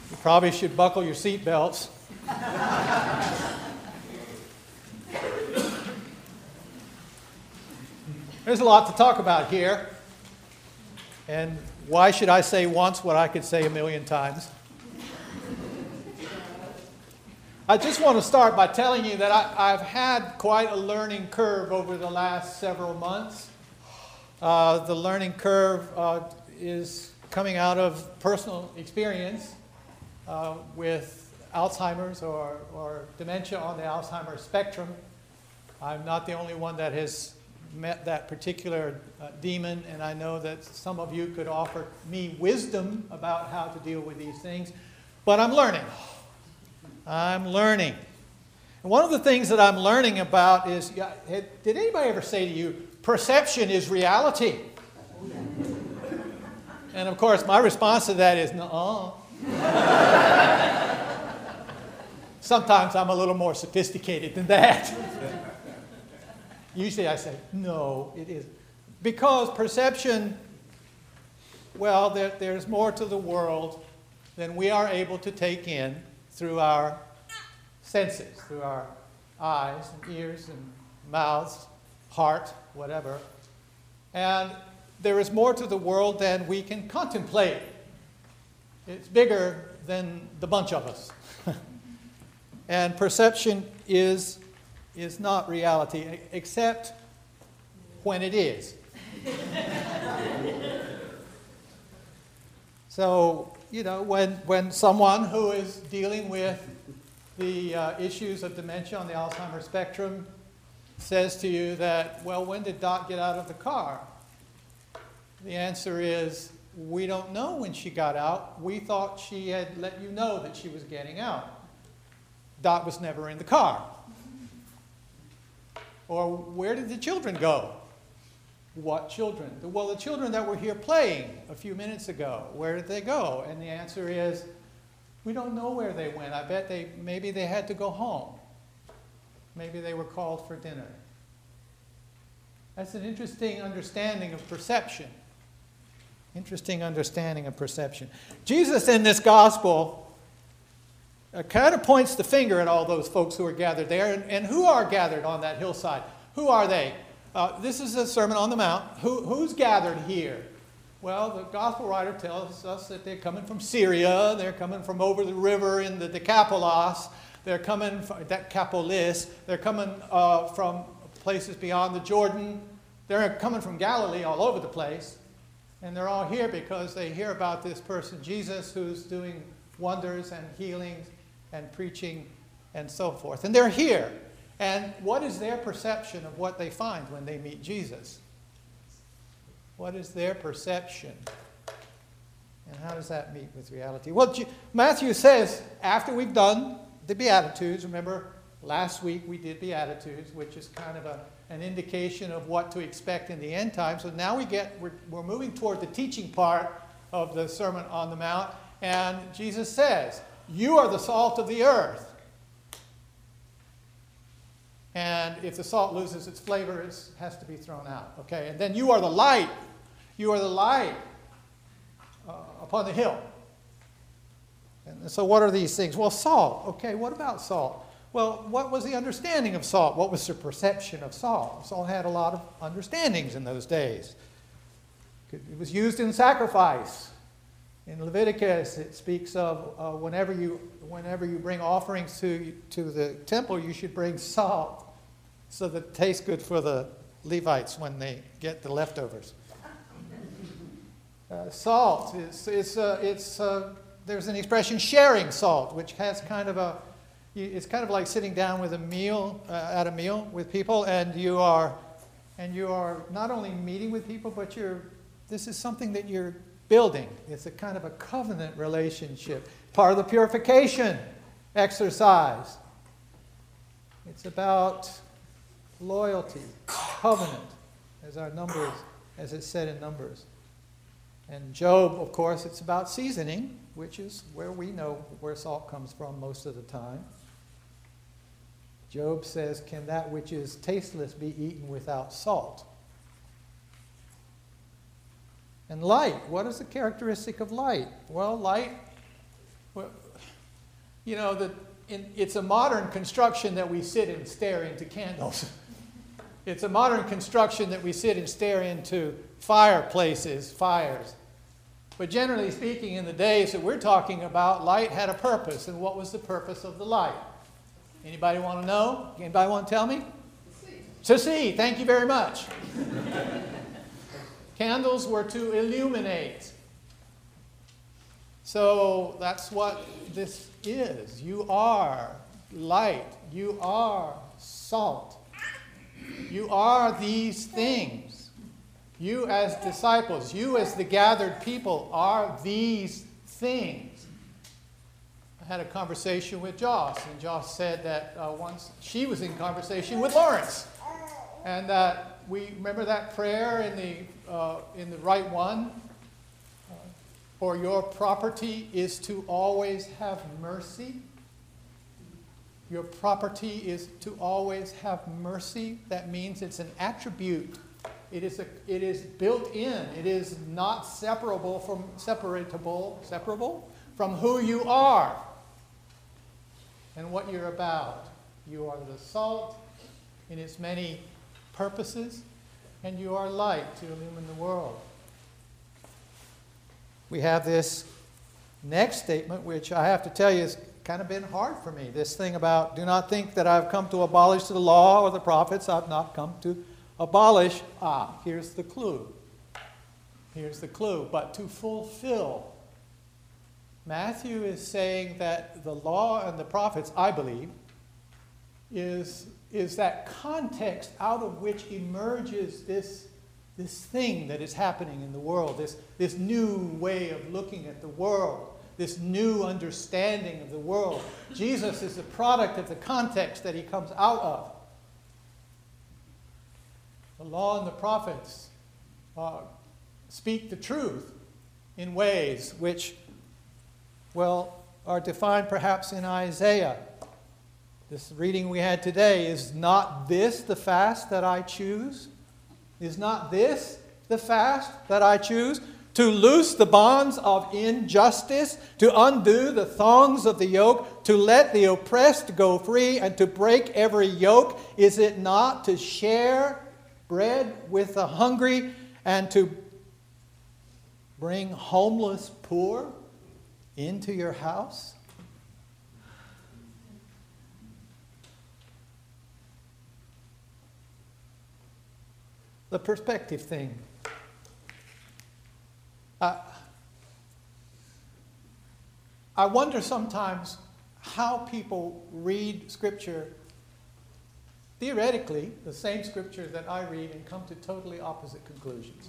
You probably should buckle your seat belts. There's a lot to talk about here. And why should I say once what I could say a million times? I just want to start by telling you that I've had quite a learning curve over the last several months. The learning curve is coming out of personal experience with Alzheimer's or dementia on the Alzheimer's spectrum. I'm not the only one that has met that particular demon, and I know that some of you could offer me wisdom about how to deal with these things, but I'm learning. I'm learning. And one of the things that I'm learning about is, did anybody ever say to you, perception is reality? And of course, my response to that is, nuh-uh. Sometimes I'm a little more sophisticated than that. Usually I say, no, it isn't. Because perception, well, there's more to the world than we are able to take in through our senses, through our eyes and ears and mouths, heart, whatever. And there is more to the world than we can contemplate. It's bigger than the bunch of us. And perception is not reality, except when it is. So, when someone who is dealing with the issues of dementia on the Alzheimer's spectrum says to you that, well, when did Dot get out of the car? The answer is, we don't know when she got out. We thought she had let you know that she was getting out. Dot was never in the car. Or where did the children go? What children? Well, the children that were here playing a few minutes ago, where did they go? And the answer is, we don't know where they went. I bet maybe they had to go home. Maybe they were called for dinner. That's an interesting understanding of perception. Interesting understanding of perception. Jesus in this gospel kind of points the finger at all those folks who are gathered there. And who are gathered on that hillside? Who are they? This is a Sermon on the Mount. Who's gathered here? Well, the gospel writer tells us that they're coming from Syria. They're coming from over the river in the Decapolis. They're coming from Decapolis. They're coming from places beyond the Jordan. They're coming from Galilee all over the place. And they're all here because they hear about this person, Jesus, who's doing wonders and healings and preaching and so forth. And they're here. And what is their perception of what they find when they meet Jesus? What is their perception? And how does that meet with reality? Well, Matthew says, after we've done the Beatitudes, remember last week we did Beatitudes, which is kind of an indication of what to expect in the end time. So now we're moving toward the teaching part of the Sermon on the Mount. And Jesus says, you are the salt of the earth. And if the salt loses its flavor, it has to be thrown out. Okay, and then you are the light. You are the light upon the hill. And so what are these things? Well, salt. Okay, what about salt? Well, what was the understanding of salt? What was the perception of salt? Salt had a lot of understandings in those days. It was used in sacrifice. In Leviticus, it speaks of whenever you bring offerings to the temple, you should bring salt so that it tastes good for the Levites when they get the leftovers. Salt there's an expression, sharing salt, which has it's kind of like sitting down with at a meal with people, and you are not only meeting with people, but this is something that you're building. It's a kind of a covenant relationship, part of the purification exercise. It's about loyalty, covenant, as it's said in Numbers. And Job, of course, it's about seasoning, which is where we know where salt comes from most of the time. Job says, can that which is tasteless be eaten without salt? And light, what is the characteristic of light? Well, light Well, you know, it's a modern construction that we sit and stare into candles. It's a modern construction that we sit and stare into fireplaces, fires. But generally speaking, in the days that we're talking about, light had a purpose. And what was the purpose of the light? Anybody want to know? Anybody want to tell me? To see. Thank you very much. Candles were to illuminate. So that's what this is. You are light. You are salt. You are these things. You as disciples, you as the gathered people are these things. I had a conversation with Joss, and Joss said that once she was in conversation with Lawrence, and that we remember that prayer in the right one. For your property is to always have mercy. Your property is to always have mercy. That means it's an attribute. It is built in. It is not separable from who you are and what you're about. You are the salt in its many purposes, and you are light to illumine the world. We have this next statement, which I have to tell you has kind of been hard for me. This thing about, do not think that I've come to abolish the law or the prophets. I've not come to abolish. Here's the clue. Here's the clue. But to fulfill. Matthew is saying that the law and the prophets, I believe, is that context out of which emerges this thing that is happening in the world, this new way of looking at the world, this new understanding of the world. Jesus is the product of the context that he comes out of. The law and the prophets speak the truth in ways which, are defined perhaps in Isaiah. This reading we had today, is not this the fast that I choose? Is not this the fast that I choose? To loose the bonds of injustice, to undo the thongs of the yoke, to let the oppressed go free, and to break every yoke? Is it not to share bread with the hungry and to bring homeless poor into your house? The perspective thing. I wonder sometimes how people read Scripture, theoretically, the same Scripture that I read, and come to totally opposite conclusions.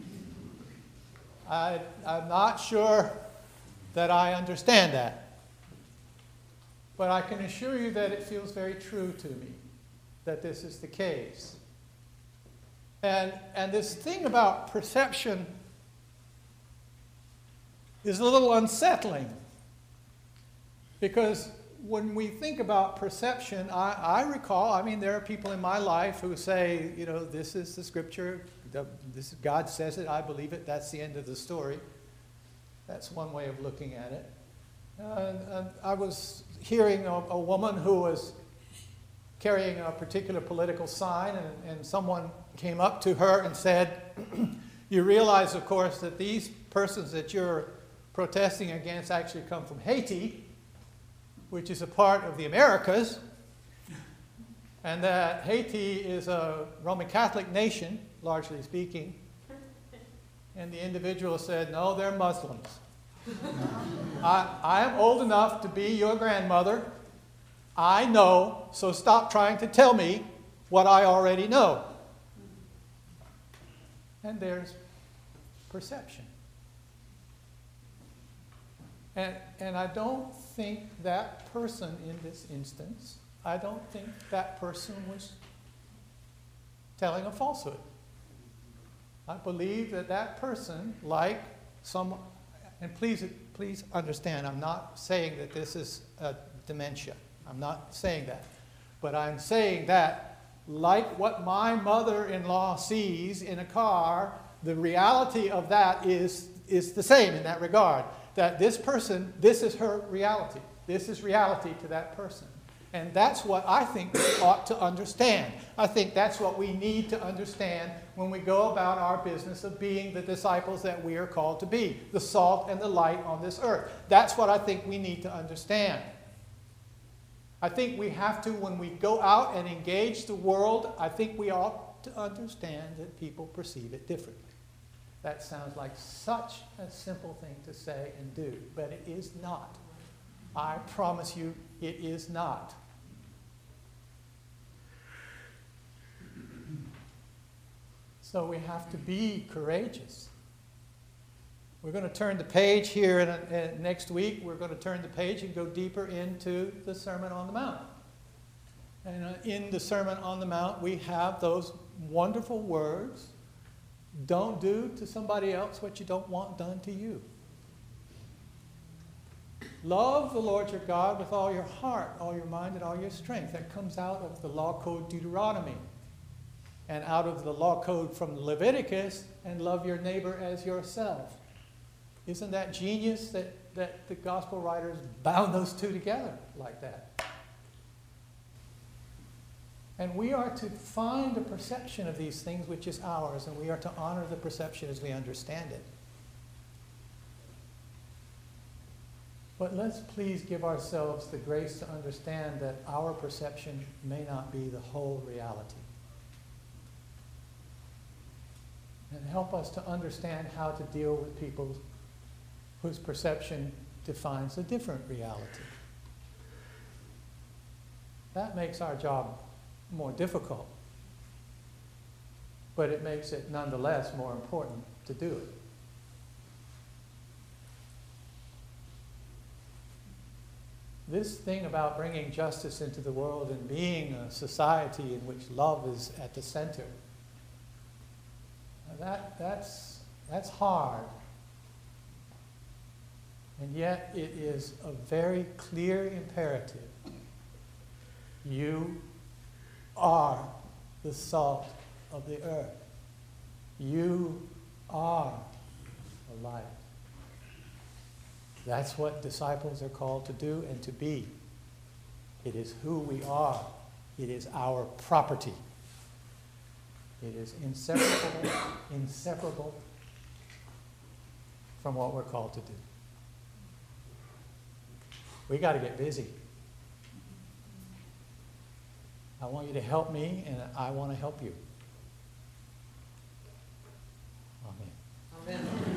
I'm not sure that I understand that. But I can assure you that it feels very true to me that this is the case. And this thing about perception is a little unsettling. Because when we think about perception, I recall, there are people in my life who say, this is the Scripture, God says it, I believe it, that's the end of the story. That's one way of looking at it. And I was hearing a woman who was carrying a particular political sign, and someone came up to her and said, you realize, of course, that these persons that you're protesting against actually come from Haiti, which is a part of the Americas, and that Haiti is a Roman Catholic nation, largely speaking. And the individual said, no, they're Muslims. I am old enough to be your grandmother. I know, so stop trying to tell me what I already know. And there's perception. And I don't think that person in this instance, I don't think that person was telling a falsehood. I believe that person, like some, and please understand, I'm not saying that this is a dementia. I'm not saying that. But I'm saying that, like what my mother-in-law sees in a car, the reality of that is is the same in that regard. That this person, this is her reality. This is reality to that person. And that's what I think we ought to understand. I think that's what we need to understand when we go about our business of being the disciples that we are called to be, the salt and the light on this earth. That's what I think we need to understand. I think we have to, when we go out and engage the world, I think we ought to understand that people perceive it differently. That sounds like such a simple thing to say and do, but it is not. I promise you, it is not. So we have to be courageous. We're going to turn the page here next week. We're going to turn the page and go deeper into the Sermon on the Mount. And in the Sermon on the Mount, we have those wonderful words. Don't do to somebody else what you don't want done to you. Love the Lord your God with all your heart, all your mind, and all your strength. That comes out of the law code Deuteronomy and out of the law code from Leviticus, and love your neighbor as yourself. Isn't that genius that the gospel writers bound those two together like that? And we are to find a perception of these things which is ours, and we are to honor the perception as we understand it. But let's please give ourselves the grace to understand that our perception may not be the whole reality. And help us to understand how to deal with people whose perception defines a different reality. That makes our job more difficult, but it makes it nonetheless more important to do it. This thing about bringing justice into the world and being a society in which love is at the center, that's hard. And yet it is a very clear imperative. You are the salt of the earth. You are the light. That's what disciples are called to do and to be. It is who we are. It is our property. It is inseparable from what we're called to do. We got to get busy. I want you to help me, and I want to help you. Amen. Amen.